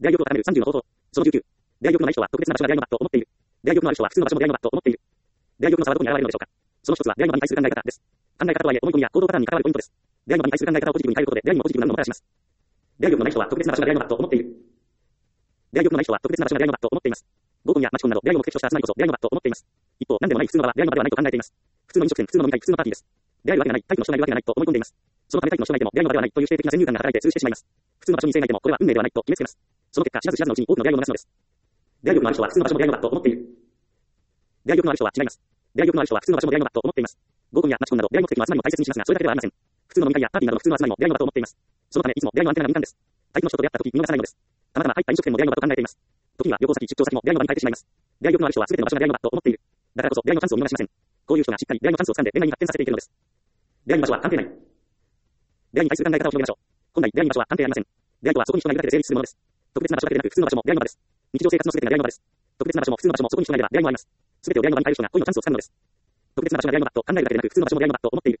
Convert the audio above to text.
出会い欲を高める30の方法。その19。出会い欲のない人は特別な場所が出会いの場と思っている。出会い欲のある人は普通の場所も出会いの場と思っている。出会い欲の差はどこに現れるのでしょうか。その一つは出会いの場に対する考え方です。考え方とはいえ思い込みや行動パターンに関わるポイントです。出会いの場に対する考え方をポジティブに変えることで出会いにもポジティブなものをもたらします。出会い欲のない人は特別な場所が出会いの場と思っている。出会い欲のない人は特別な場所が出会いの場と思っています。合コンやマチコンなど出会いを目的とした集まりこそ出会いの場と思っています。一方、何でもない普通の場は出会いの場ではないと考えています。普通の飲食店、普通の飲み会、普通のパーティーです。出会えるわけがない、大気の人がいるわけがないと思い込んでいます。そのため大気の人がいても出会いの場ではないという否定的な先入観が働いて通じてしまいます。普通の場所に異性がいてもこれは運命ではないと決めつけます。その結果、知らず知らずのうちに多くの出会いを逃すのです。出会い欲のある人は普通の場所も出会いの場と思っている。出会い欲のある人は違います。出会い欲のある人は普通の場所も出会いの場と思っています。合コンやマチコンなど出会い目的の集まりを大切にしますが、それだけではありません。普通の飲み会やパーティーなどの普通の集まりも出会いの場と思っています。そのためいつも出会いのアンテナが敏感です。相手の人と出会った時見逃さないのです。たまたま入った飲食店も出会いの場と考えています。時には旅行先、出張先も出会いの場に変えてしまいます。出会い欲のある人は全ての場所が出会いの場と思っている。だからこそ出会いのチャンスを見逃しません。こういう人がしっかり出会いのチャンスを掴んで恋愛に発展させていけるのです。出会いの場所は関係ない。出会いに対する考え方を広げましょう。本来出会いの場所は関係ありません。出会いとはそこに人がいるだけで成立するものです。特別な場所だけでなく普通の場所も出会いの場です。日常生活の全てが出会いの場です。特別な場所も普通の場所もそこに人がいれば出会いもあります。全てを出会いの場に変える人が恋のチャンスを掴むのです。特別な場所が出会いの場と考えるだけでなく普通の場所も出会いの場と思っている。